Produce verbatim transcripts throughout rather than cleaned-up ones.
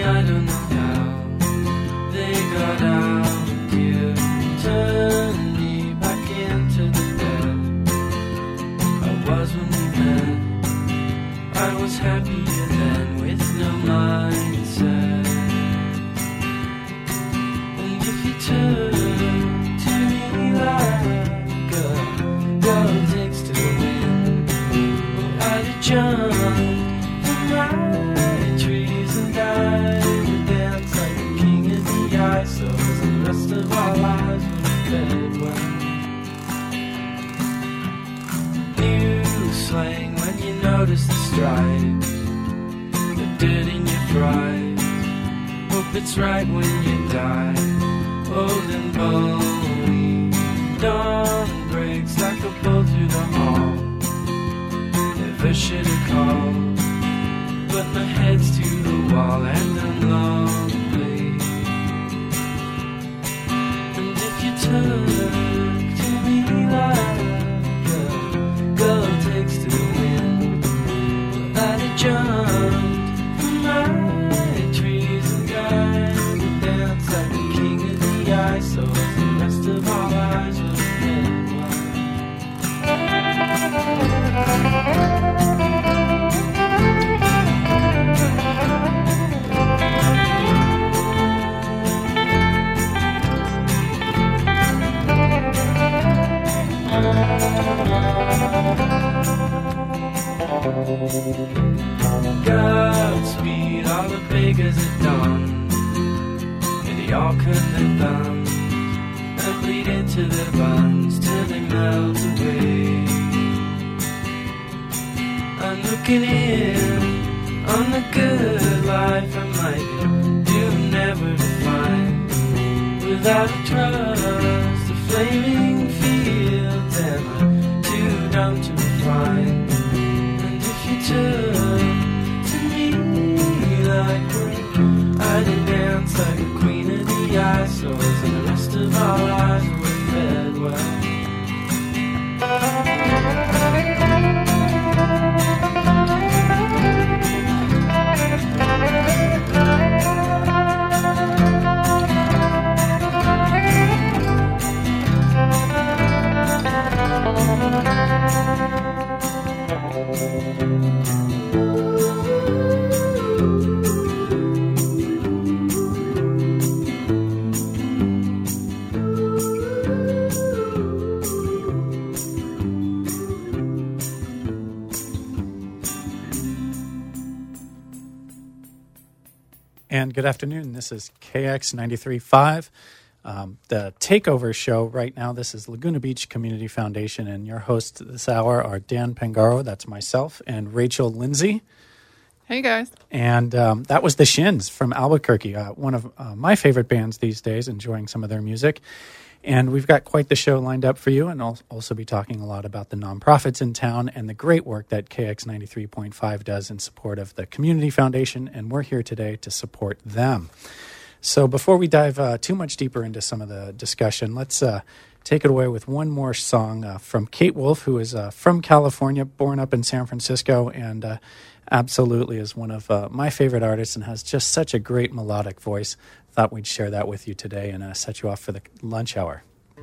I don't know how they got out. You turned me back into the bed I was when we met. I was happier then with no mindset. And if you turn to me like a girl takes to the wind, well, I'd have jumped from my trees and died to dance like a king of the ice. So as the rest of our lives were fed well. New slang when you notice the stripes, the dirt in your fries. Hope it's right when you die, old and bony. Dawn breaks like a bolt through the hall. Never should have called, but my head's to the wall and I'm lonely. And if you turn to me like a girl takes to the wind, well, I'd have jumped from my trees and died to dance like a king of the ice. So as the rest of our lives were spent Godspeed, all the beggars at dawn. May they all cut their thumbs and bleed into their buns till they melt away. I'm looking in on the good life I might do never to find. Without a trust, the flaming fields am I too dumb to refine. And if you turn to me like one, I'd dance like a queen of the ice. So as the rest of our lives were fed well. And good afternoon. This is K X ninety-three point five, um, the Takeover show right now. This is Laguna Beach Community Foundation, and your hosts this hour are Dan Pangaro, that's myself, and Rachel Lindsay. Hey, guys. And um, that was the Shins from Albuquerque, uh, one of uh, my favorite bands these days, enjoying some of their music. And we've got quite the show lined up for you, and I'll also be talking a lot about the nonprofits in town and the great work that K X ninety-three point five does in support of the Community Foundation, and we're here today to support them. So before we dive uh, too much deeper into some of the discussion, let's uh, take it away with one more song uh, from Kate Wolf, who is uh, from California, born up in San Francisco, and uh, absolutely is one of uh, my favorite artists and has just such a great melodic voice. Thought we'd share that with you today and uh, set you off for the lunch hour.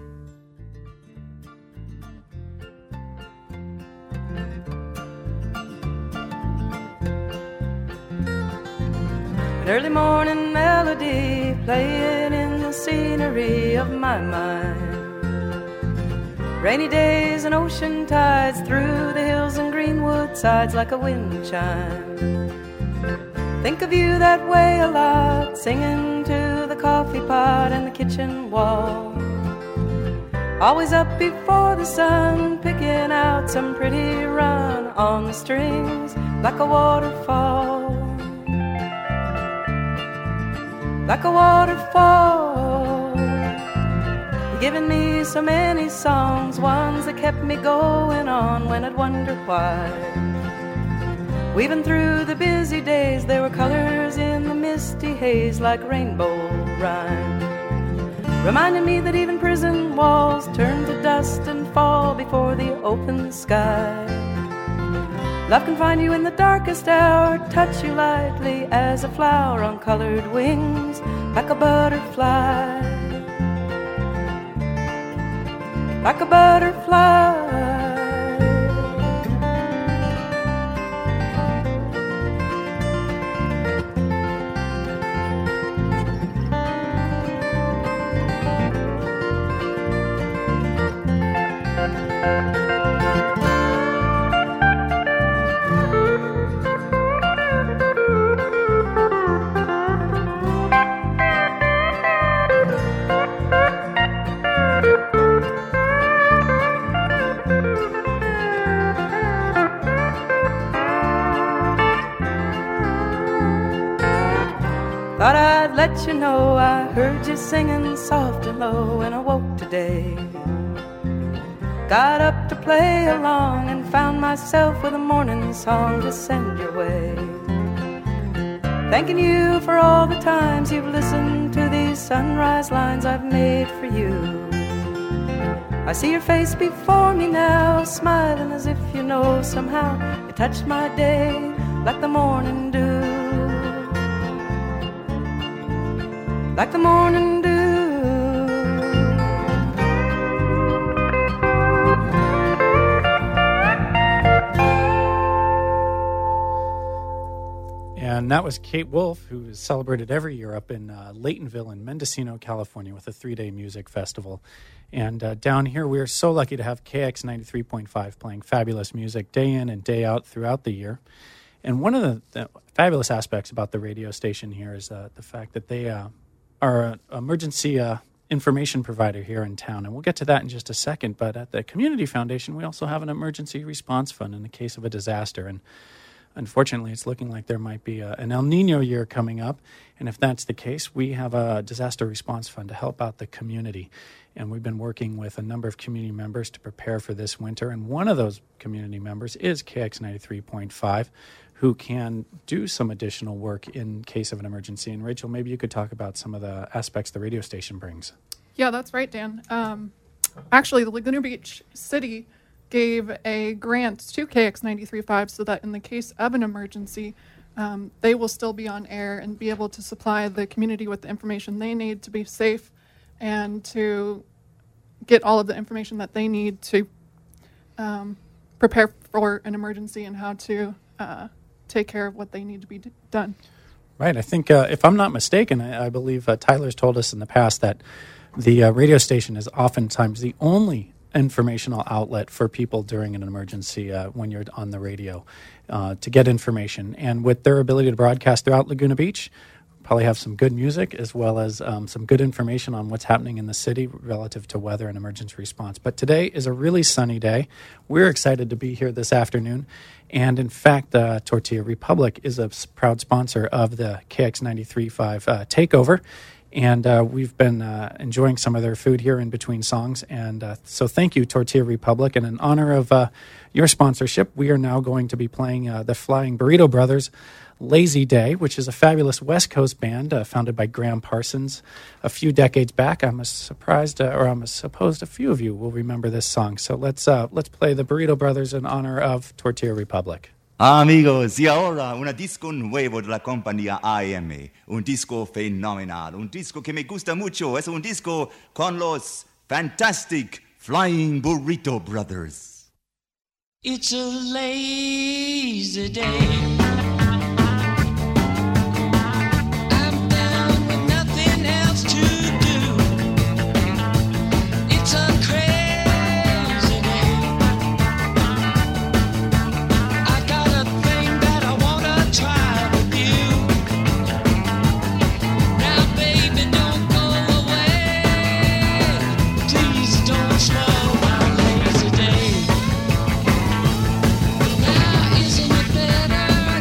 An early morning melody playing in the scenery of my mind. Rainy days and ocean tides through the hills and greenwood sides like a wind chime. Think of you that way a lot, singing to the coffee pot and the kitchen wall. Always up before the sun, picking out some pretty run on the strings like a waterfall. Like a waterfall. You're giving me so many songs, ones that kept me going on when I'd wonder why. Weaving through the busy days, there were colors in the misty haze like rainbow rhyme, reminding me that even prison walls turn to dust and fall before the open sky. Love can find you in the darkest hour, touch you lightly as a flower on colored wings, like a butterfly, like a butterfly. Thought I'd let you know I heard you singing soft and low when I woke today. Got up to play along and found myself with a morning song to send your way. Thanking you for all the times you've listened to these sunrise lines I've made for you. I see your face before me now, smiling as if you know somehow you touched my day like the morning dew, like the morning dew. And that was Kate Wolf, who is celebrated every year up in uh, Laytonville in Mendocino, California, with a three-day music festival. And uh, down here, we are so lucky to have K X ninety-three point five playing fabulous music day in and day out throughout the year. And one of the, the fabulous aspects about the radio station here is uh, the fact that they uh, are an emergency uh, information provider here in town. And we'll get to that in just a second. But at the Community Foundation, we also have an emergency response fund in the case of a disaster. And unfortunately, it's looking like there might be a, an El Nino year coming up. And if that's the case, we have a disaster response fund to help out the community. And we've been working with a number of community members to prepare for this winter. And one of those community members is K X ninety-three point five, who can do some additional work in case of an emergency. And Rachel, maybe you could talk about some of the aspects the radio station brings. Yeah, that's right, Dan. Um, actually, the Laguna Beach City gave a grant to K X ninety-three point five so that in the case of an emergency, um, they will still be on air and be able to supply the community with the information they need to be safe and to get all of the information that they need to um, prepare for an emergency and how to uh, take care of what they need to be d- done. Right. I think, uh, if I'm not mistaken, I, I believe uh, Tyler's told us in the past that the uh, radio station is oftentimes the only informational outlet for people during an emergency uh, when you're on the radio uh, to get information. And with their ability to broadcast throughout Laguna Beach, probably have some good music as well as um, some good information on what's happening in the city relative to weather and emergency response. But today is a really sunny day. We're excited to be here this afternoon. And in fact, uh, Tortilla Republic is a proud sponsor of the K X ninety-three point five uh, takeover. And uh, we've been uh, enjoying some of their food here in between songs. And uh, so thank you, Tortilla Republic. And in honor of uh, your sponsorship, we are now going to be playing uh, the Flying Burrito Brothers' Lazy Day, which is a fabulous West Coast band uh, founded by Graham Parsons a few decades back. I'm surprised, uh, or I'm supposed a few of you will remember this song. So let's uh, let's play the Burrito Brothers in honor of Tortilla Republic. Amigos, y ahora una disco nuevo de la compañía I M, un disco fenomenal, un disco que me gusta mucho, es un disco con los Fantastic Flying Burrito Brothers. It's a lazy day. Now isn't it better?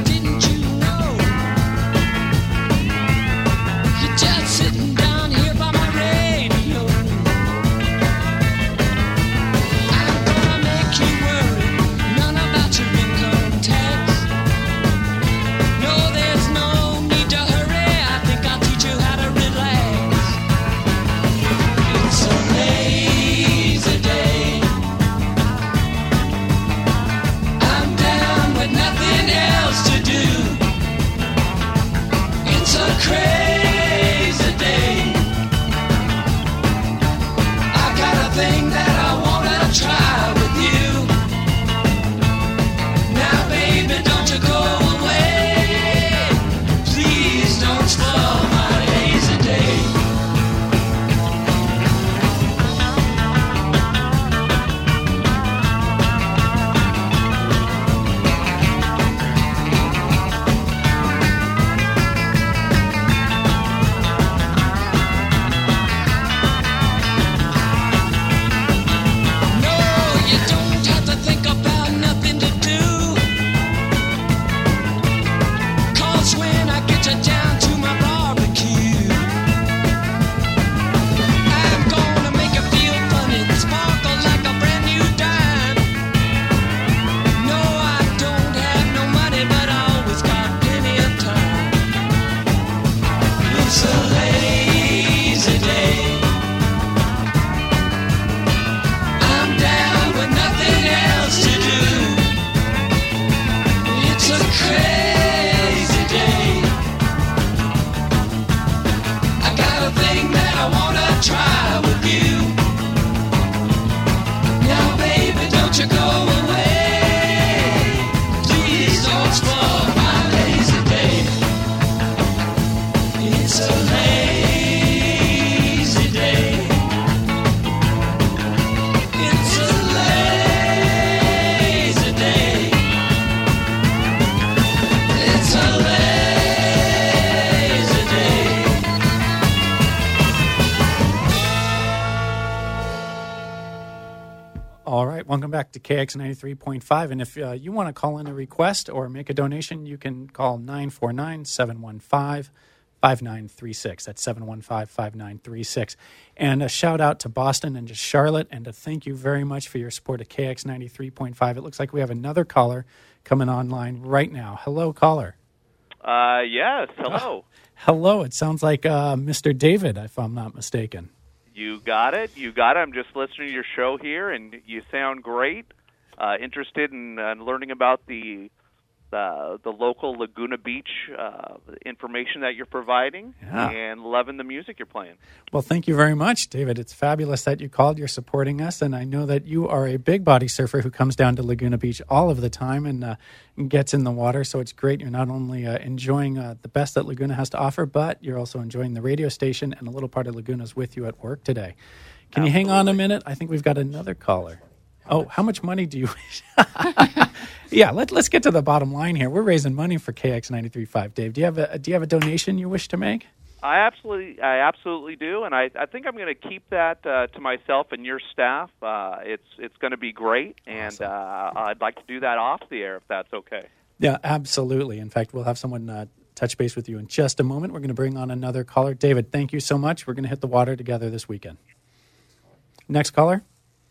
right, welcome back to K X ninety-three point five. And if uh, you want to call in a request or make a donation, you can call nine four nine, seven one five, five nine three six. That's seven one five, five nine three six. And a shout out to Boston and to Charlotte, and to thank you very much for your support of K X ninety-three point five. It looks like we have another caller coming online right now. Hello, caller. Uh, yes, hello. Oh, hello, it sounds like uh, Mister David, if I'm not mistaken. You got it. You got it. I'm just listening to your show here, and you sound great. Uh, interested in uh, learning about the uh, the local Laguna Beach uh, information that you're providing, yeah. and loving the music you're playing. Well, thank you very much, David. It's fabulous that you called. You're supporting us, and I know that you are a big body surfer who comes down to Laguna Beach all of the time and, uh, and gets in the water. So it's great. You're not only uh, enjoying uh, the best that Laguna has to offer, but you're also enjoying the radio station, and a little part of Laguna's with you at work today. Can Absolutely. You hang on a minute? I think we've got another caller. Oh, how much money do you wish? yeah, let, let's get to the bottom line here. We're raising money for K X ninety-three point five. Dave, do you have a do you have a donation you wish to make? I absolutely, I absolutely do, and I, I think I'm going to keep that uh, to myself and your staff. Uh, it's it's going to be great, and awesome. uh, I'd like to do that off the air if that's okay. Yeah, absolutely. In fact, we'll have someone uh, touch base with you in just a moment. We're going to bring on another caller. David, thank you so much. We're going to hit the water together this weekend. Next caller.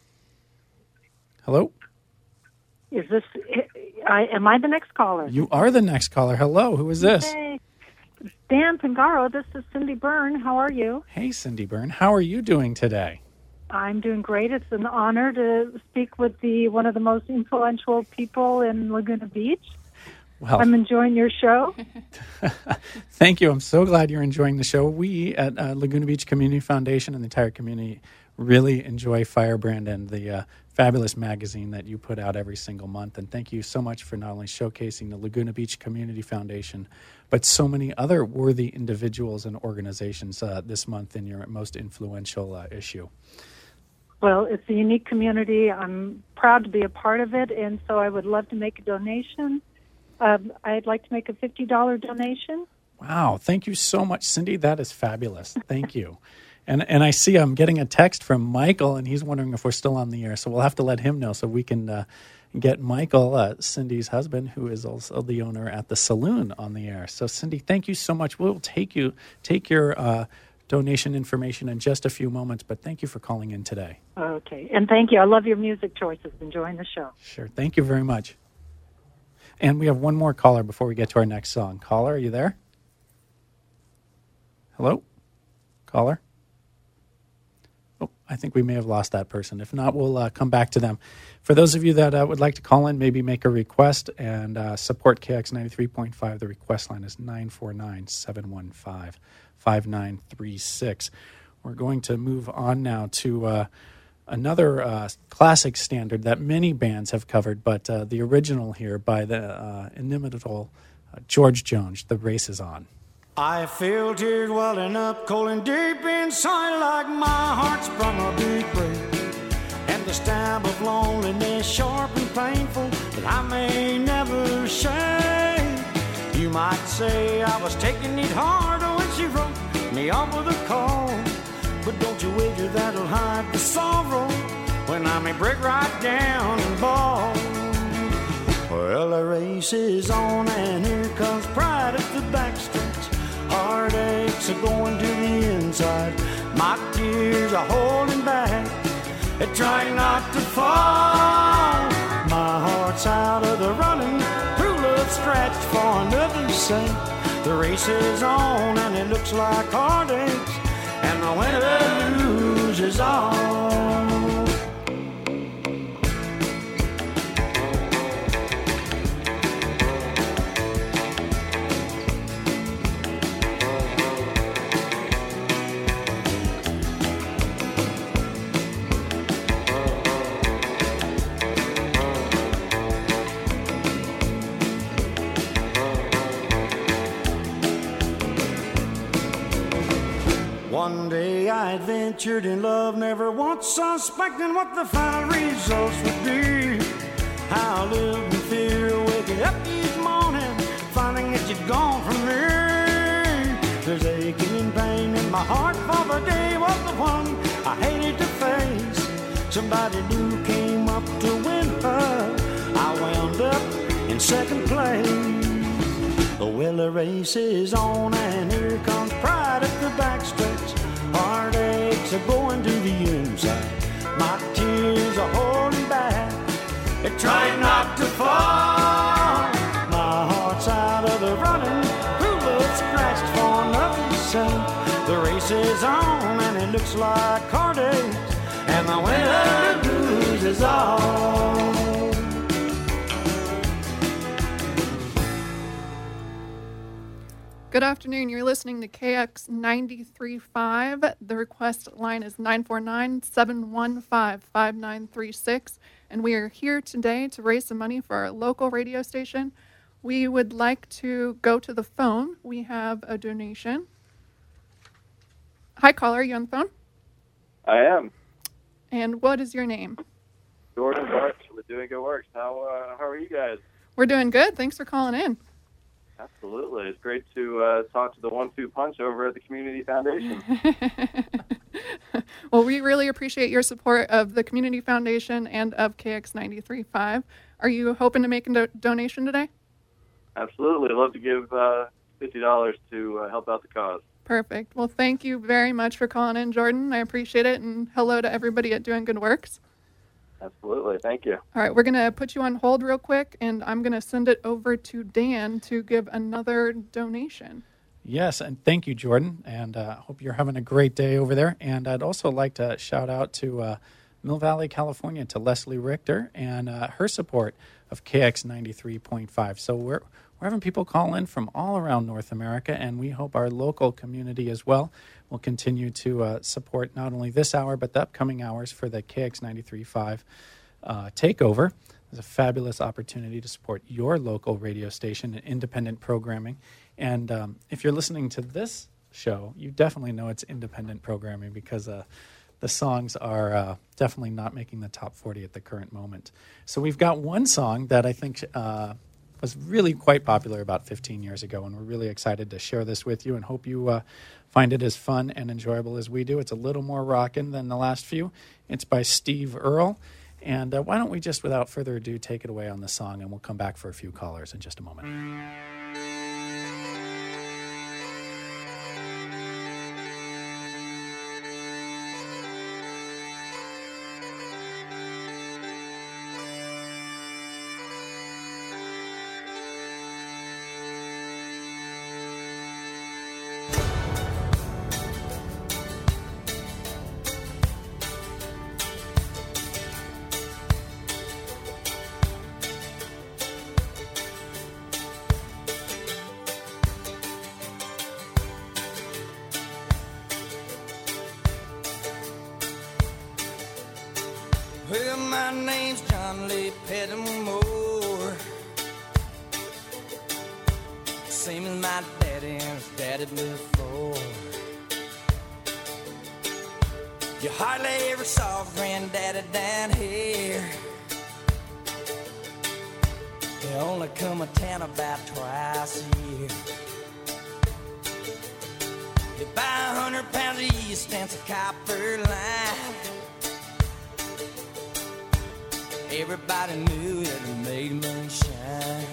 Hello? Is this, I, am I the next caller? You are the next caller. Hello, who is this? Hey, Dan Pingaro, this is Cindy Byrne. How are you? Hey, Cindy Byrne. How are you doing today? I'm doing great. It's an honor to speak with the one of the most influential people in Laguna Beach. Well, I'm enjoying your show. Thank you. I'm so glad you're enjoying the show. We at uh, Laguna Beach Community Foundation and the entire community really enjoy Firebrand and the uh, fabulous magazine that you put out every single month. And thank you so much for not only showcasing the Laguna Beach Community Foundation, but so many other worthy individuals and organizations uh, this month in your most influential uh, issue. Well, it's a unique community. I'm proud to be a part of it, and so I would love to make a donation. Um, I'd like to make a fifty dollars donation. Wow. Thank you so much, Cindy. That is fabulous. Thank you. And and I see I'm getting a text from Michael, and he's wondering if we're still on the air. So we'll have to let him know so we can uh, get Michael, uh, Cindy's husband, who is also the owner at the saloon, on the air. So, Cindy, thank you so much. We'll take you take your uh, donation information in just a few moments, but thank you for calling in today. Okay. And thank you. I love your music choices. Enjoying the show. Sure. Thank you very much. And we have one more caller before we get to our next song. Caller, are you there? Hello? Caller? Oh, I think we may have lost that person. If not, we'll uh, come back to them. For those of you that uh, would like to call in, maybe make a request and uh, support K X ninety-three point five, the request line is nine four nine, seven one five, five nine three six. We're going to move on now to uh, another uh, classic standard that many bands have covered, but uh, the original here by the uh, inimitable uh, George Jones, The Race Is On. I feel tears welling up, cold and deep inside, like my heart's from a big break, and the stab of loneliness sharp and painful that I may never shake. You might say I was taking it hard when she wrote me off with a call, but don't you wager that'll hide the sorrow when I may break right down and bawl. Well, the race is on and here comes pride at the backstretch. Heartaches are going to the inside. My tears are holding back, they're trying not to fall. My heart's out of the running, true love stretched for another's sake. The race is on and it looks like heartaches, and the winner loses all. One day I adventured in love, never once suspecting what the final results would be. How I lived in fear, waking up each morning, finding that you'd gone from me. There's aching and pain in my heart, for the day was the one I hated to face. Somebody new came up up to win her. I wound up in second place. Well, the race is on and here comes pride at the backstretch. Heartaches are going to the inside. My tears are holding back. They're trying not to fall. My heart's out of the running. Who looks scratched for nothing sake? The race is on and it looks like heartache. And the winner loses all. Good afternoon. You're listening to K X ninety-three point five. The request line is nine four nine, seven one five, five nine three six. And we are here today to raise some money for our local radio station. We would like to go to the phone. We have a donation. Hi, caller. Are you on the phone? I am. And what is your name? Jordan Barks with Doing Good Works. How, uh, how are you guys? We're doing good. Thanks for calling in. Absolutely. It's great to uh, talk to the one two punch over at the Community Foundation. Well, we really appreciate your support of the Community Foundation and of K X ninety-three point five. Are you hoping to make a do- donation today? Absolutely. I'd love to give uh, fifty dollars to uh, help out the cause. Perfect. Well, thank you very much for calling in, Jordan. I appreciate it. And hello to everybody at Doing Good Works. Absolutely. Thank you. All right, we're going to put you on hold real quick, and I'm going to send it over to Dan to give another donation. Yes, and thank you, Jordan, and I uh, hope you're having a great day over there. And I'd also like to shout out to uh, Mill Valley, California, to Leslie Richter and uh, her support of K X ninety-three point five. So we're, we're having people call in from all around North America, and we hope our local community as well will continue to uh, support not only this hour, but the upcoming hours for the K X ninety-three point five uh, takeover. It's a fabulous opportunity to support your local radio station and independent programming. And um, if you're listening to this show, you definitely know it's independent programming because uh, the songs are uh, definitely not making the top forty at the current moment. So we've got one song that I think uh, was really quite popular about fifteen years ago, and we're really excited to share this with you and hope you uh, find it as fun and enjoyable as we do. It's a little more rockin' than the last few. It's by Steve Earle. And uh, why don't we just, without further ado, take it away on the song, and we'll come back for a few callers in just a moment. Well, my name's John Lee Pettimore, same as my daddy and his daddy before. You hardly ever saw Granddaddy down here. They only come to town about twice a year. They buy a hundred pounds of yeast and some copper line. Everybody knew that it made moonshine.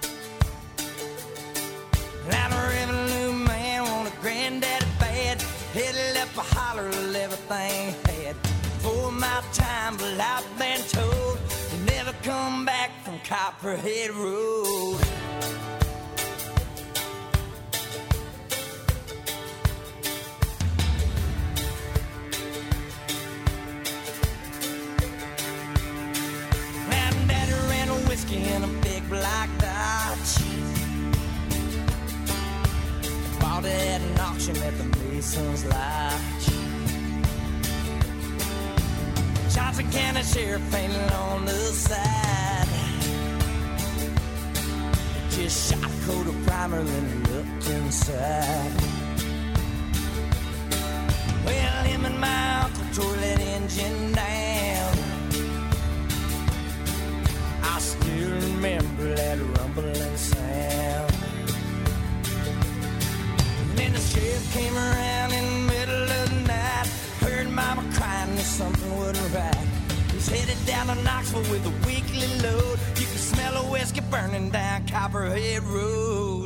Now the revenue man wanted Granddaddy bad, headed up a holler of everything he had. For my time, but I've been told you never come back from Copperhead Road. In a big black Dodge, bought it at an auction at the Mason's Lodge. Johnson County Sheriff painted on the side, just shot a coat of primer then looked inside. Well, him and my uncle tore that engine down. I still remember that rumbling sound. And then the sheriff came around in the middle of the night, heard Mama crying that something wasn't right. He's headed down to Knoxville with a weekly load. You can smell a whiskey burning down Copperhead Road.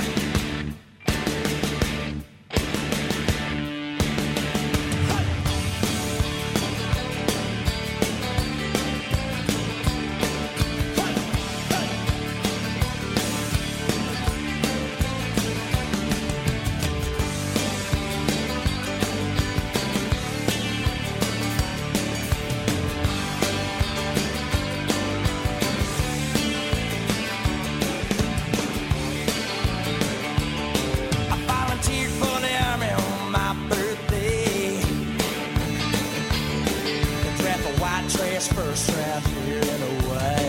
First round here and away.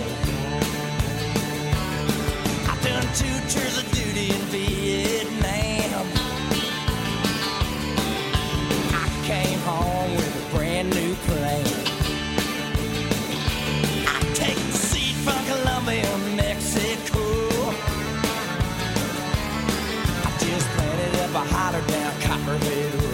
I've done two tours of duty in Vietnam. I came home with a brand new plane. I take the seat from Colombia, Mexico. I just planted up a holler down Copperhead Road.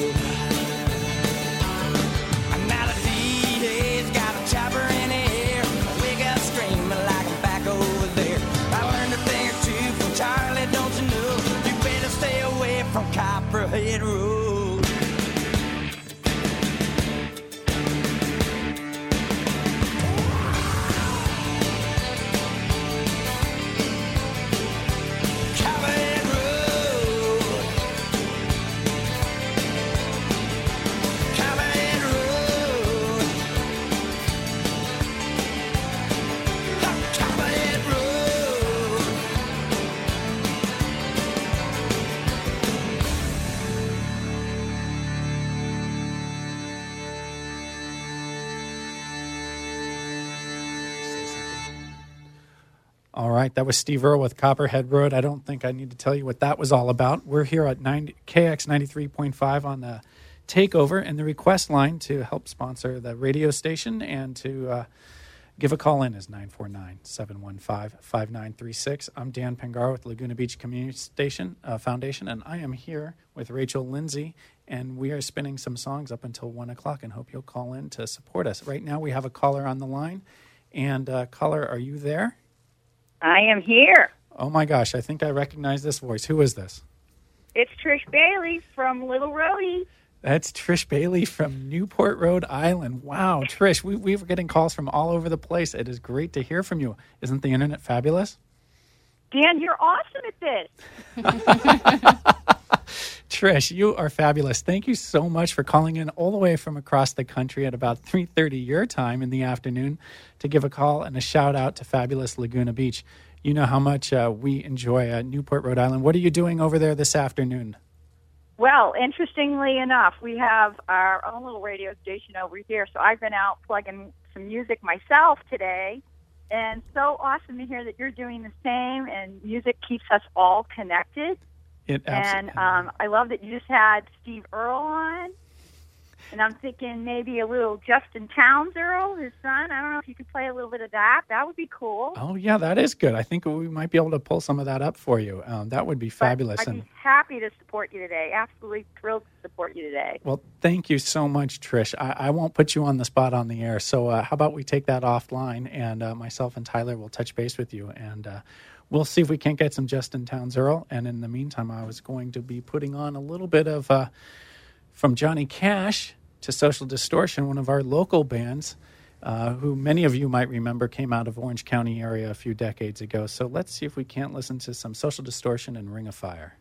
Chopper in the air, wake up screaming like I'm back over there. I learned a thing or two from Charlie, don't you know? You better stay away from Copperhead Road. Copperhead Road. Copperhead Road. All right, that was Steve Earle with Copperhead Road. I don't think I need to tell you what that was all about. We're here at ninety, K X ninety-three point five on the Takeover, and the request line to help sponsor the radio station and to uh, give a call in is nine four nine, seven one five, five nine three six. I'm Dan Pangaro with Laguna Beach Community Station uh, Foundation, and I am here with Rachel Lindsay, and we are spinning some songs up until one o'clock, and hope you'll call in to support us. Right now we have a caller on the line, and uh, caller, are you there? I am here. Oh, my gosh. I think I recognize this voice. Who is this? It's Trish Bailey from Little Rhodey. That's Trish Bailey from Newport, Rhode Island. Wow, Trish, we, we were getting calls from all over the place. It is great to hear from you. Isn't the internet fabulous? Dan, you're awesome at this. Trish, you are fabulous. Thank you so much for calling in all the way from across the country at about three thirty your time in the afternoon to give a call and a shout out to fabulous Laguna Beach. You know how much uh, we enjoy uh, Newport, Rhode Island. What are you doing over there this afternoon? Well, interestingly enough, we have our own little radio station over here, so I've been out plugging some music myself today, and so awesome to hear that you're doing the same, and music keeps us all connected. It and um, I love that you just had Steve Earle on. And I'm thinking maybe a little Justin Townes Earle, his son. I don't know if you could play a little bit of that. That would be cool. Oh, yeah, that is good. I think we might be able to pull some of that up for you. Um, that would be fabulous. But I'd and be happy to support you today. Absolutely thrilled to support you today. Well, thank you so much, Trish. I, I won't put you on the spot on the air. So uh, how about we take that offline, and uh, myself and Tyler will touch base with you, and uh, we'll see if we can't get some Justin Townes Earle. And in the meantime, I was going to be putting on a little bit of uh, from Johnny Cash to Social Distortion, one of our local bands, uh, who many of you might remember came out of Orange County area a few decades ago. So let's see if we can't listen to some Social Distortion and Ring of Fire.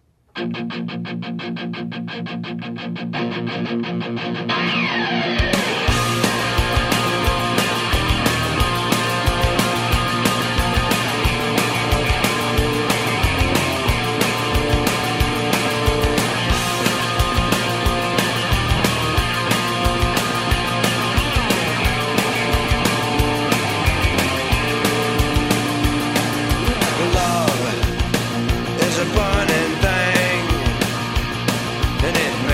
Love is a burning thing, and it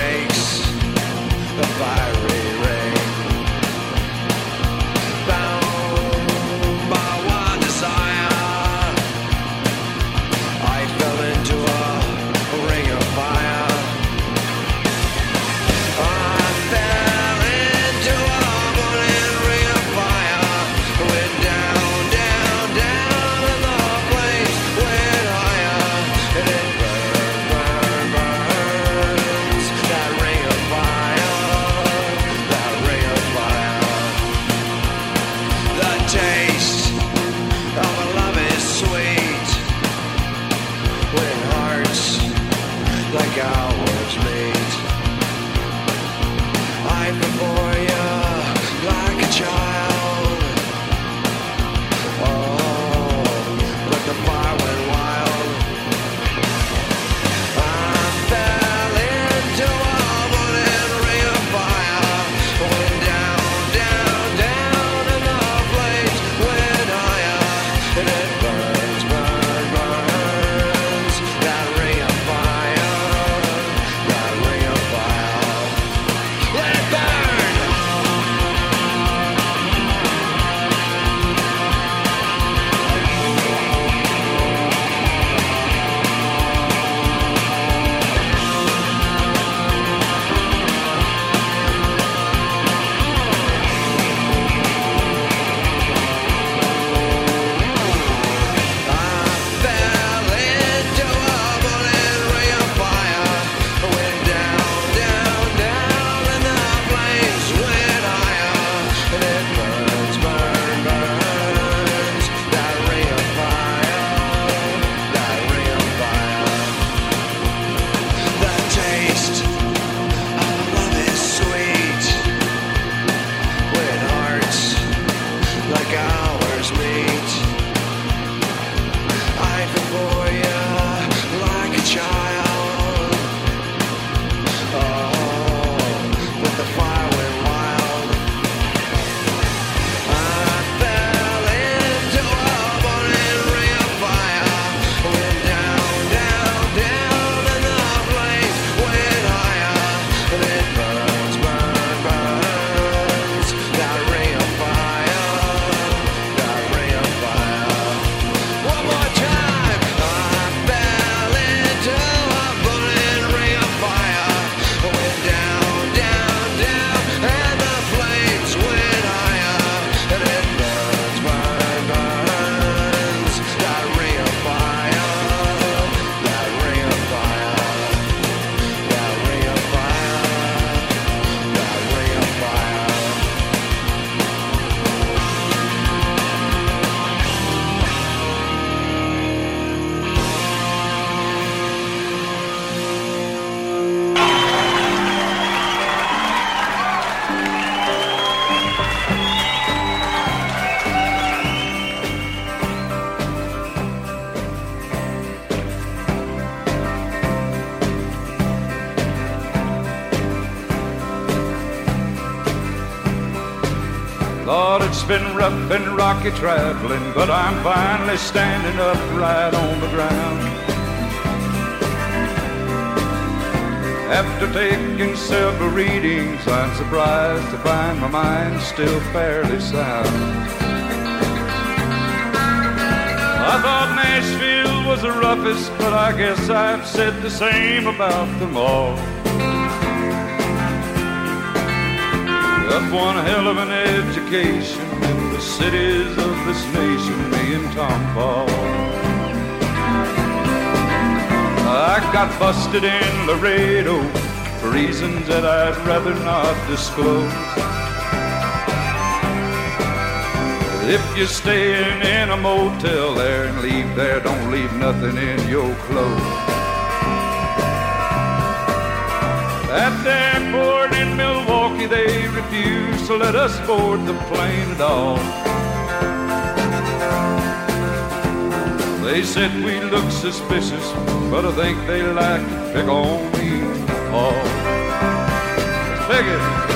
Lord, it's been rough and rocky traveling, but I'm finally standing upright on the ground. After taking several readings, I'm surprised to find my mind still fairly sound. I thought Nashville was the roughest, but I guess I've said the same about them all. Got one hell of an education in the cities of this nation, me and Tom Paul. I got busted in Laredo for reasons that I'd rather not disclose. If you're staying in a motel there and leave there, don't leave nothing in your clothes. At the airport in Milwaukee, they refuse to let us board the plane at all. They said we look suspicious, but I think they like to pick on me all. Let's pick it.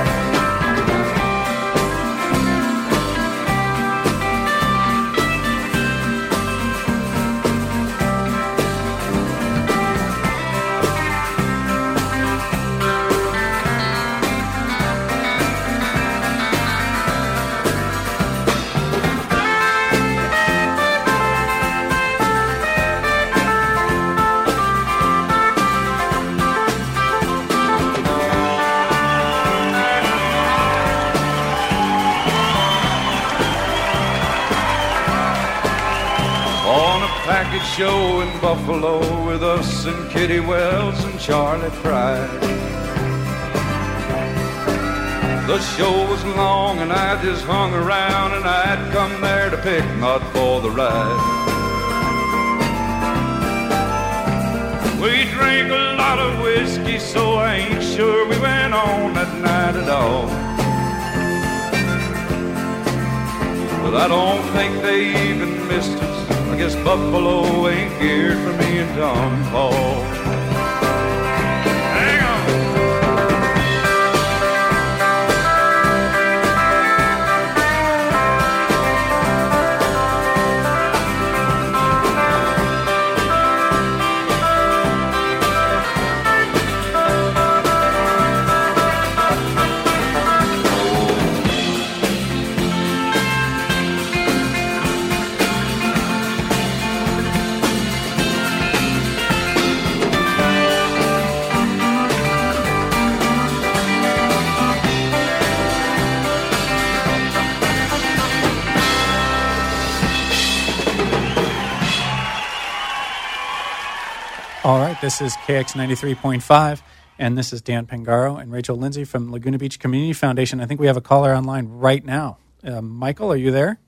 Show in Buffalo with us and Kitty Wells and Charlie Pride. The show was long and I just hung around, and I'd come there to pick, not for the ride. We drank a lot of whiskey, so I ain't sure we went on that night at all. But I don't think they even missed us. I guess Buffalo ain't geared for me and Tom Paul. Hang on. All right, this is K X ninety-three point five, and this is Dan Pangaro and Rachel Lindsay from Laguna Beach Community Foundation. I think we have a caller online right now. Uh, Michael, are you there?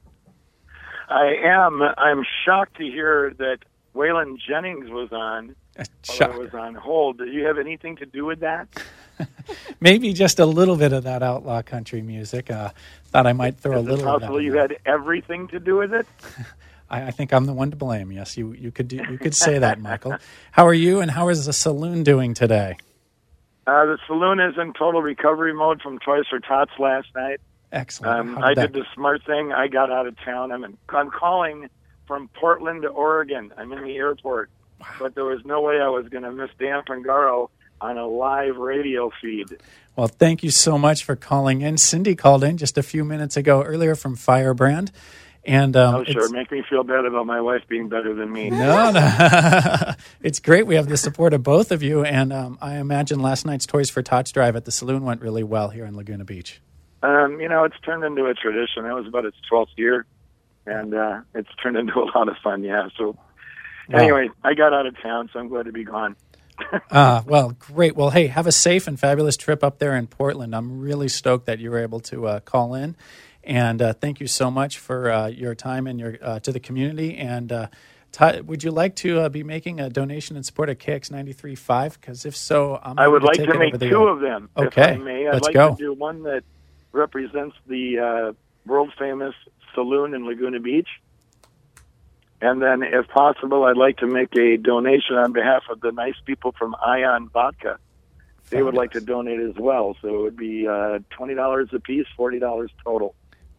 I am. I'm shocked to hear that Waylon Jennings was on, although it was on hold. Do you have anything to do with that? Maybe just a little bit of that outlaw country music. Uh, thought I might throw Is a little it of possible that. you had everything to do with it? I, I think I'm the one to blame. Yes, you you could do, you could say that, Michael. How are you, and how is the saloon doing today? Uh, the saloon is in total recovery mode from Toys for Tots last night. Excellent. Um, How I did did the smart thing. I got out of town. I'm in, I'm calling from Portland, Oregon. I'm in the airport, wow. But there was no way I was going to miss Dan Pangaro on a live radio feed. Well, thank you so much for calling in. Cindy called in just a few minutes ago earlier from Firebrand. And um, oh, sure. Make me feel bad about my wife being better than me. No, no. It's great. We have the support of both of you. And um, I imagine last night's Toys for Tots drive at the saloon went really well here in Laguna Beach. Um, you know, it's turned into a tradition. It was about its twelfth year, and uh, it's turned into a lot of fun, yeah. So anyway, wow. I got out of town, so I'm glad to be gone. uh, well, great. Well, hey, have a safe and fabulous trip up there in Portland. I'm really stoked that you were able to uh, call in. And uh, thank you so much for uh, your time and your uh, to the community. And uh, Todd, would you like to uh, be making a donation in support of K X ninety-three point five? Because if so, I'm I would to like take to it make over two the, of them. Okay, if I may. I'd let's like go. to do one that represents the uh, world famous saloon in Laguna Beach. And then, if possible, I'd like to make a donation on behalf of the nice people from Ion Vodka. They would like to donate as well. So it would be uh, twenty dollars a piece, forty dollars total.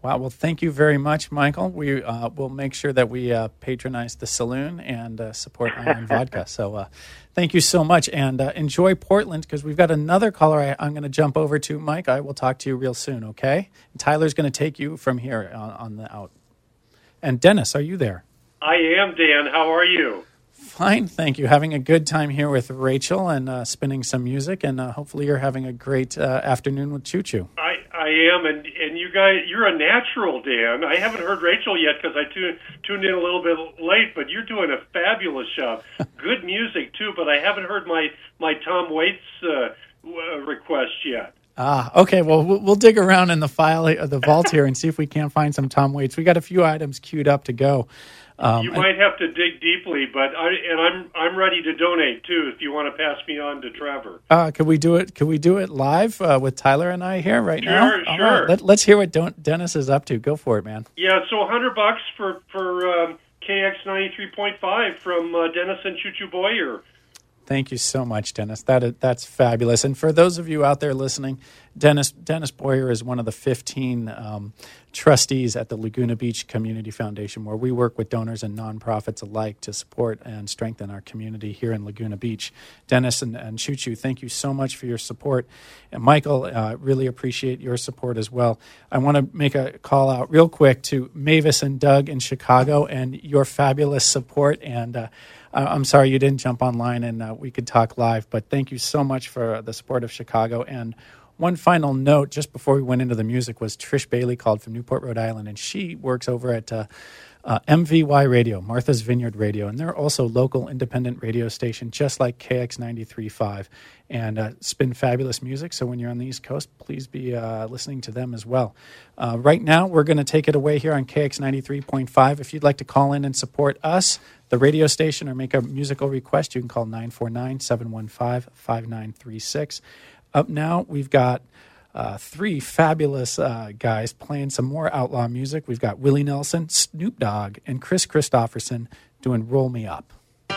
Wow. Well, thank you very much, Michael. We uh, will make sure that we uh, patronize the saloon and uh, support Iron Vodka. So uh, thank you so much. And uh, enjoy Portland, because we've got another caller I, I'm going to jump over to. Mike, I will talk to you real soon, okay? And Tyler's going to take you from here on, on the out. And Dennis, are you there? I am, Dan. How are you? Fine, thank you. Having a good time here with Rachel and uh, spinning some music, and uh, hopefully you're having a great uh, afternoon with Choo Choo. I, I am, and, and you guys, you're a natural, Dan. I haven't heard Rachel yet because I tuned, tuned in a little bit late, but you're doing a fabulous job. Good music, too, but I haven't heard my, my Tom Waits uh, request yet. Ah, okay. Well, well, we'll dig around in the file, uh, the vault here, and see if we can't find some Tom Waits. We got a few items queued up to go. Um, you might have to dig deeply, but I and I'm I'm ready to donate too. If you want to pass me on to Trevor, uh, could we do it? Could we do it live uh, with Tyler and I here right sure, now? Sure, All sure. Right. Let, let's hear what Don- Dennis is up to. Go for it, man. Yeah, so a hundred bucks for for um, K X ninety-three point five from uh, Dennis and Choo Choo Boyer. Thank you so much, Dennis. That is, that's fabulous. And for those of you out there listening, Dennis Dennis Boyer is one of the fifteen um, trustees at the Laguna Beach Community Foundation, where we work with donors and nonprofits alike to support and strengthen our community here in Laguna Beach. Dennis and, and Choo Choo, thank you so much for your support. And Michael, uh, really appreciate your support as well. I want to make a call out real quick to Mavis and Doug in Chicago and your fabulous support. And uh, I'm sorry you didn't jump online and uh, we could talk live, but thank you so much for the support of Chicago. And one final note, just before we went into the music, was Trish Bailey called from Newport, Rhode Island, and she works over at uh, uh, M V Y Radio, Martha's Vineyard Radio, and they're also local independent radio station, just like K X ninety-three point five, and uh, spin fabulous music. So when you're on the East Coast, please be uh, listening to them as well. Uh, right now, we're going to take it away here on K X ninety-three point five. If you'd like to call in and support us, the radio station, or make a musical request, you can call nine four nine, seven one five, five nine three six. Up now, we've got uh, three fabulous uh, guys playing some more outlaw music. We've got Willie Nelson, Snoop Dogg, and Chris Christopherson doing Roll Me Up.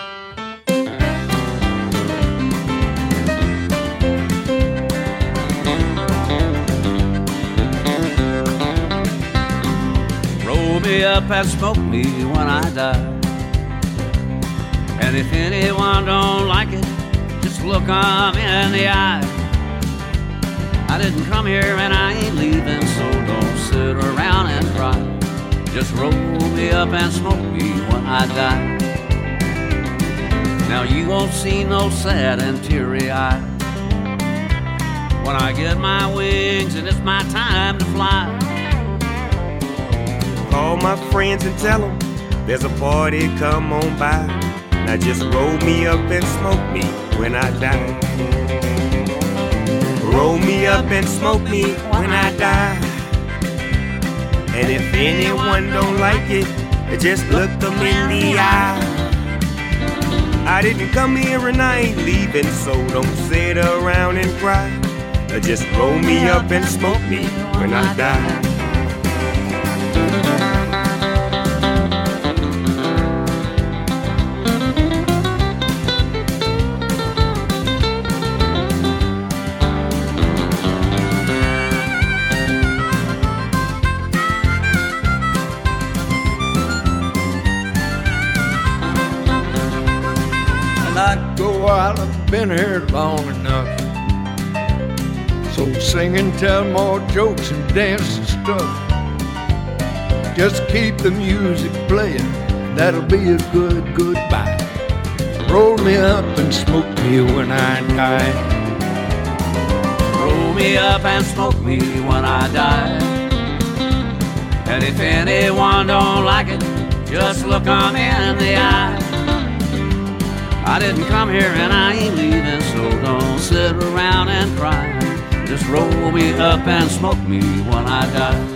Roll me up and smoke me when I die. And if anyone don't like it, just look 'em in the eye. I didn't come here and I ain't leaving, so don't sit around and cry. Just roll me up and smoke me when I die. Now you won't see no sad and teary eye when I get my wings and it's my time to fly. Call my friends and tell them there's a party, come on by. Now just roll me up and smoke me when I die. Roll me up and smoke me when I die. And if anyone don't like it, just look them in the eye. I didn't come here and I ain't leaving, so don't sit around and cry. Just roll me up and smoke me when I die. I've been here long enough. So sing and tell more jokes and dance and stuff. Just keep the music playing, that'll be a good goodbye. Roll me up and smoke me when I die. Roll me up and smoke me when I die. And if anyone don't like it, just look 'em in the eye. I didn't come here and I ain't leaving, so don't sit around and cry. Just roll me up and smoke me when I die.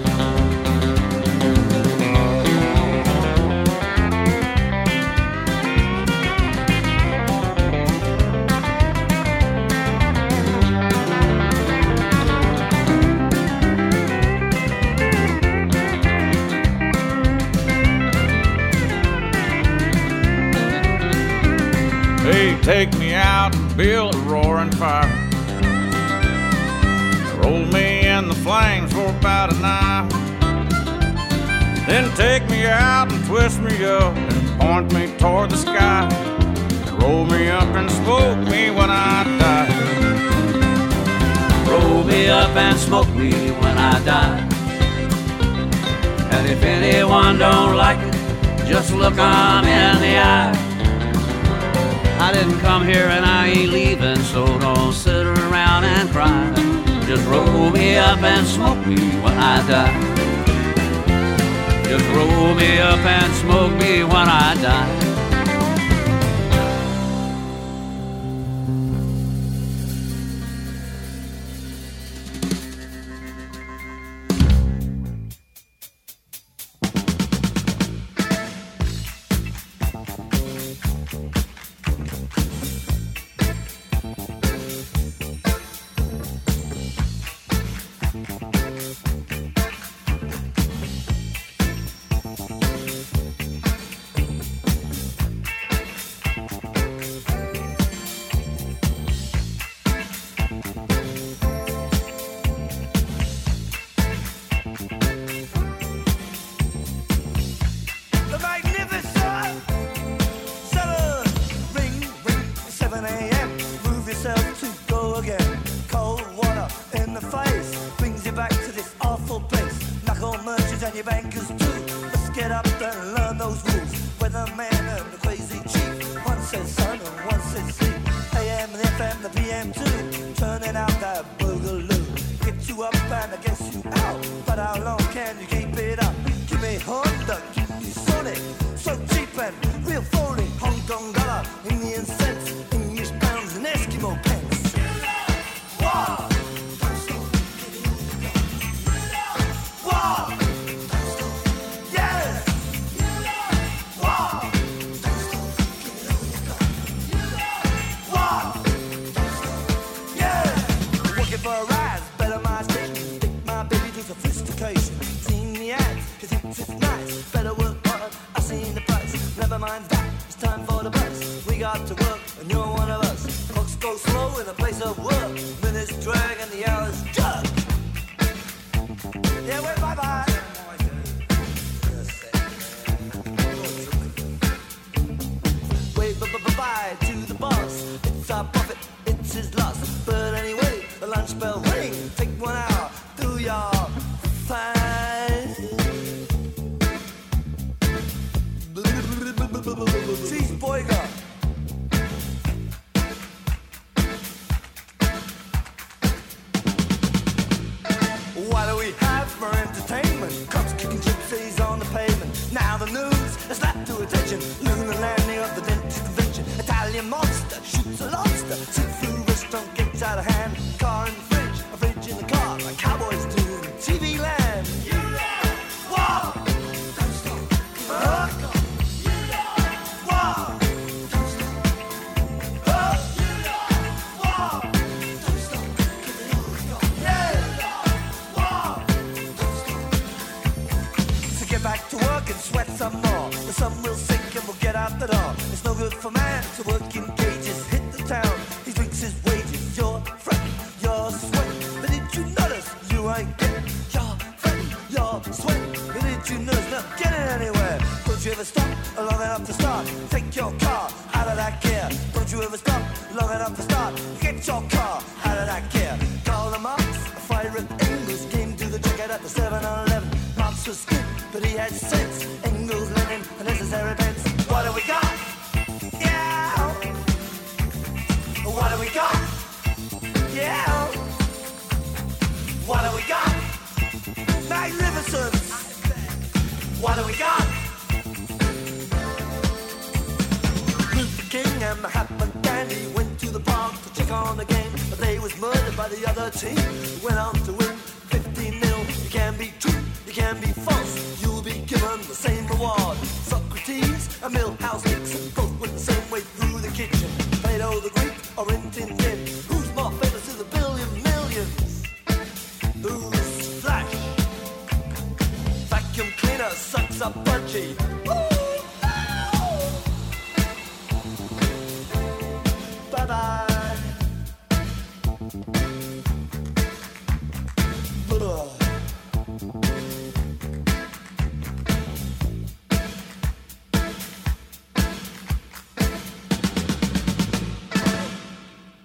Take me out and build a roaring fire. Roll me in the flames for about an hour. Then take me out and twist me up and point me toward the sky. And roll me up and smoke me when I die. Roll me up and smoke me when I die. And if anyone don't like it, just look 'em in the eye. I didn't come here and I ain't leaving, so don't sit around and cry. Just roll me up and smoke me when I die. Just roll me up and smoke me when I die.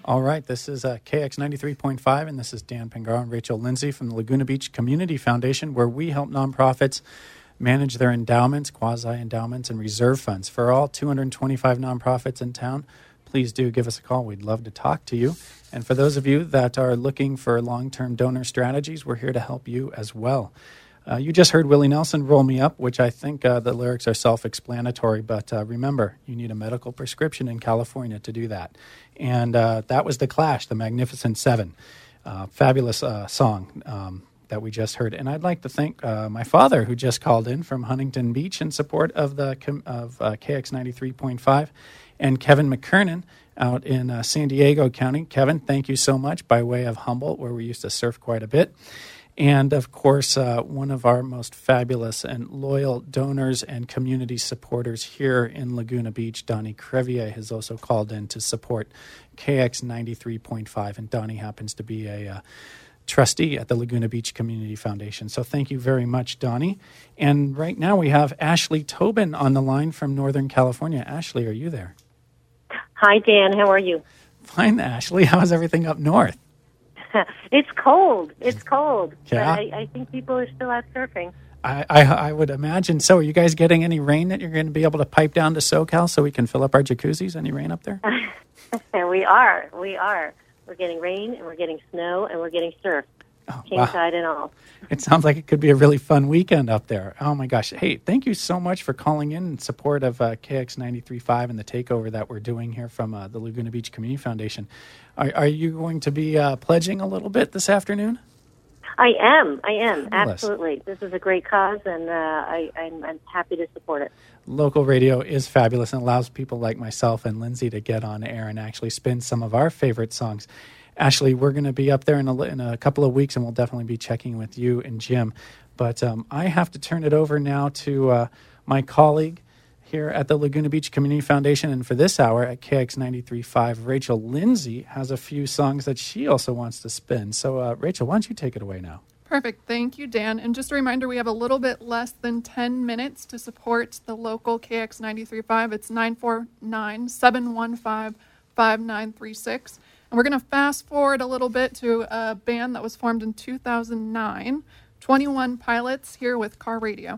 All right, this is uh, K X ninety-three point five, and this is Dan Pingaro and Rachel Lindsay from the Laguna Beach Community Foundation, where we help nonprofits manage their endowments, quasi-endowments, and reserve funds. For all two hundred twenty-five nonprofits in town, please do give us a call. We'd love to talk to you. And for those of you that are looking for long-term donor strategies, we're here to help you as well. Uh, you just heard Willie Nelson, Roll Me Up, which I think uh, the lyrics are self-explanatory, but uh, remember, you need a medical prescription in California to do that. And uh, that was The Clash, The Magnificent Seven. Uh, fabulous uh, song um, that we just heard. And I'd like to thank uh, my father, who just called in from Huntington Beach in support of the of uh, K X ninety-three point five, and Kevin McKernan out in uh, San Diego County. Kevin, thank you so much, by way of Humboldt, where we used to surf quite a bit. And, of course, uh, one of our most fabulous and loyal donors and community supporters here in Laguna Beach, Donnie Crevier, has also called in to support K X ninety-three point five. And Donnie happens to be a uh, trustee at the Laguna Beach Community Foundation. So thank you very much, Donnie. And right now we have Ashley Tobin on the line from Northern California. Ashley, are you there? Hi, Dan. How are you? Fine, Ashley. How's everything up north? It's cold. It's cold. Yeah. But I, I think people are still out surfing. I, I, I would imagine so. Are you guys getting any rain that you're going to be able to pipe down to SoCal so we can fill up our jacuzzis? Any rain up there? we are. We are. We're getting rain, and we're getting snow, and we're getting surf. King wow. tide and all. It sounds like it could be a really fun weekend up there. Oh, my gosh. Hey, thank you so much for calling in in support of uh, K X ninety-three point five and the takeover that we're doing here from uh, the Laguna Beach Community Foundation. Are, are you going to be uh, pledging a little bit this afternoon? I am. I am. Fabulous. Absolutely. This is a great cause, and uh, I, I'm, I'm happy to support it. Local radio is fabulous and allows people like myself and Lindsay to get on air and actually spin some of our favorite songs. Ashley, we're going to be up there in a, in a couple of weeks, and we'll definitely be checking with you and Jim. But um, I have to turn it over now to uh, my colleague here at the Laguna Beach Community Foundation. And for this hour at K X ninety-three point five, Rachel Lindsay has a few songs that she also wants to spin. So, uh, Rachel, why don't you take it away now? Perfect. Thank you, Dan. And just a reminder, we have a little bit less than ten minutes to support the local K X ninety-three point five. It's nine four nine, seven one five, five nine three six. And we're going to fast forward a little bit to a band that was formed in two thousand nine, twenty-one Pilots, here with Car Radio.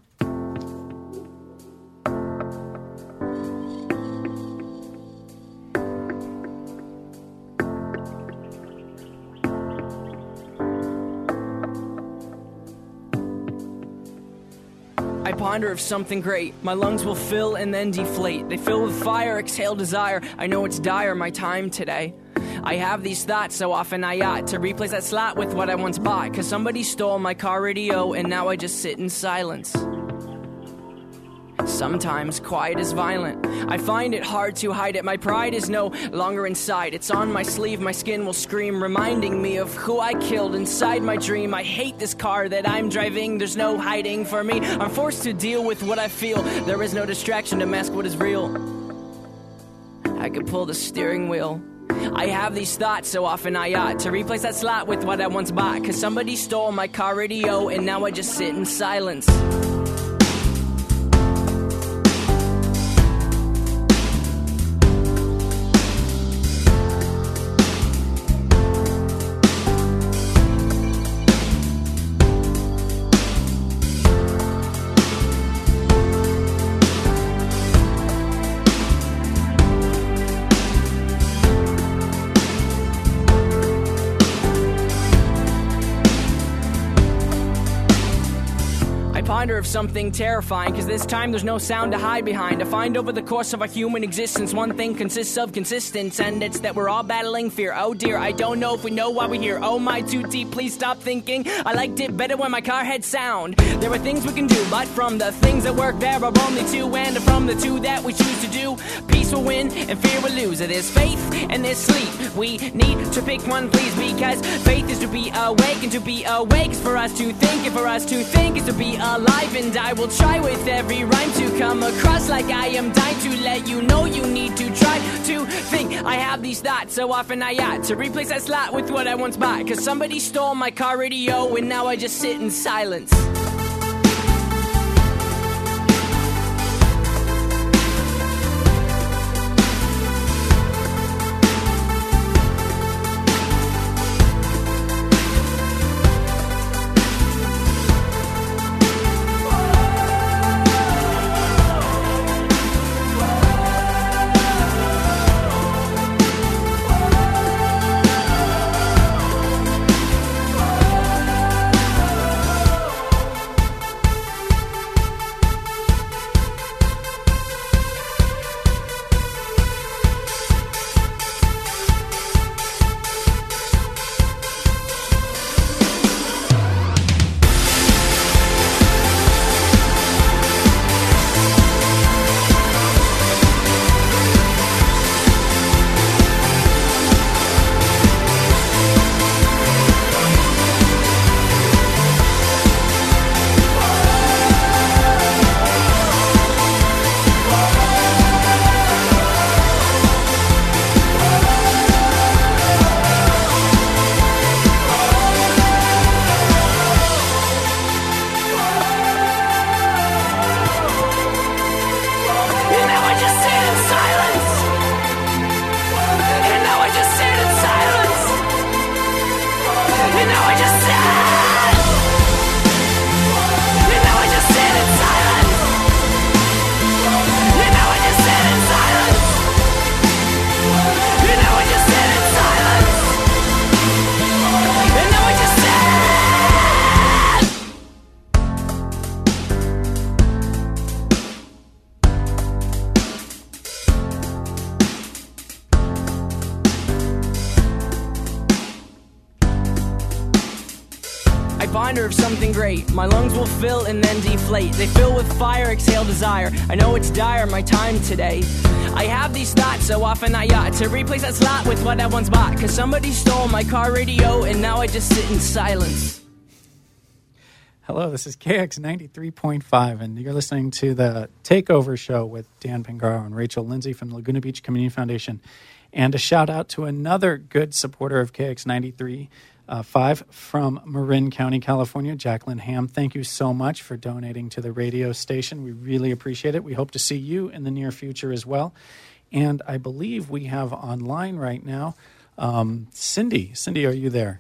I ponder of something great. My lungs will fill and then deflate. They fill with fire, exhale desire. I know it's dire, my time today. I have these thoughts so often I ought to replace that slot with what I once bought. Cause somebody stole my car radio and now I just sit in silence. Sometimes quiet is violent. I find it hard to hide it. My pride is no longer inside. It's on my sleeve, my skin will scream, reminding me of who I killed inside my dream. I hate this car that I'm driving. There's no hiding for me. I'm forced to deal with what I feel. There is no distraction to mask what is real. I could pull the steering wheel. I have these thoughts so often I ought to replace that slot with what I once bought. Cause somebody stole my car radio and now I just sit in silence. Of something terrifying, cause this time there's no sound to hide behind. I find over the course of our human existence one thing consists of consistence, and it's that we're all battling fear. Oh dear, I don't know if we know why we're here. Oh my, too deep, please stop thinking. I liked it better when my car had sound. There are things we can do, but from the things that work there are only two, and from the two that we choose to do, peace will win and fear will lose. There's faith and there's sleep. We need to pick one, please, because faith is to be awake, and to be awake is for us to think, and for us to think is to be alive. And I will try with every rhyme to come across like I am dying to let you know you need to try to think. I have these thoughts so often I ought to replace that slot with what I once bought. Cause somebody stole my car radio and now I just sit in silence. know I just said. You know I just said in silence. You know I just said in silence. You know I just said in silence. You know I just said. I ponder of something great. My lungs will fill and then deflate. They fill with fire, exhale desire. I know it's dire, my time today. I have these thoughts so often I ought to replace that slot with what I once bought. Cause somebody stole my car radio and now I just sit in silence. Hello, this is K X ninety-three point five, and you're listening to the Takeover Show with Dan Pingaro and Rachel Lindsay from the Laguna Beach Community Foundation. And a shout out to another good supporter of K X ninety-three point five from Marin County, California, Jacqueline Ham. Thank you so much for donating to the radio station. We really appreciate it. We hope to see you in the near future as well. And I believe we have online right now um, Cindy. Cindy, are you there?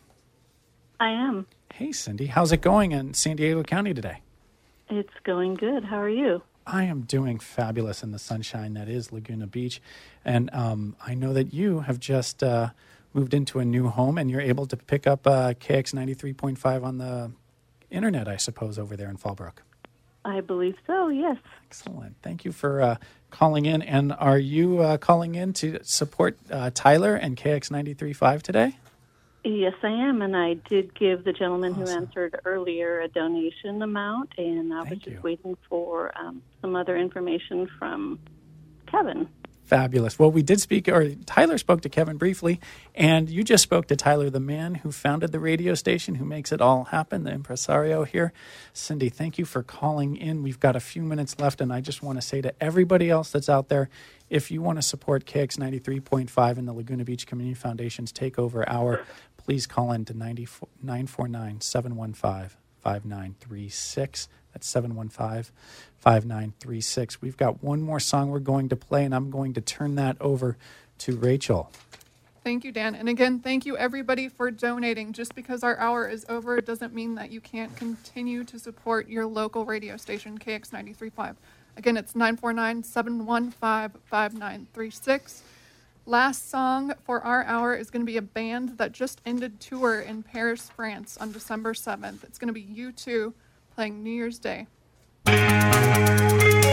I am. Hey, Cindy. How's it going in San Diego County today? It's going good. How are you? I am doing fabulous in the sunshine that is Laguna Beach. And um, I know that you have just uh, moved into a new home and you're able to pick up uh, K X ninety-three point five on the internet, I suppose, over there in Fallbrook. I believe so, yes. Excellent. Thank you for uh, calling in. And are you uh, calling in to support uh, Tyler and K X ninety-three point five today? Yes, I am, and I did give the gentleman awesome. who answered earlier a donation amount, and I was Thank just you. waiting for um, some other information from Kevin. Fabulous. Well, we did speak, or Tyler spoke to Kevin briefly, and you just spoke to Tyler, the man who founded the radio station, who makes it all happen, the impresario here. Cindy, thank you for calling in. We've got a few minutes left, and I just want to say to everybody else that's out there, if you want to support K X ninety-three point five and the Laguna Beach Community Foundation's Takeover Hour, please call in to nine four nine, seven one five, five nine three six. That's seven one five, five nine three six. We've got one more song we're going to play, and I'm going to turn that over to Rachel. Thank you, Dan. And again, thank you, everybody, for donating. Just because our hour is over, it doesn't mean that you can't continue to support your local radio station, K X ninety-three point five. Again, it's nine four nine, seven one five, five nine three six. Last song for our hour is going to be a band that just ended tour in Paris, France on December seventh. It's going to be U two playing New Year's Day.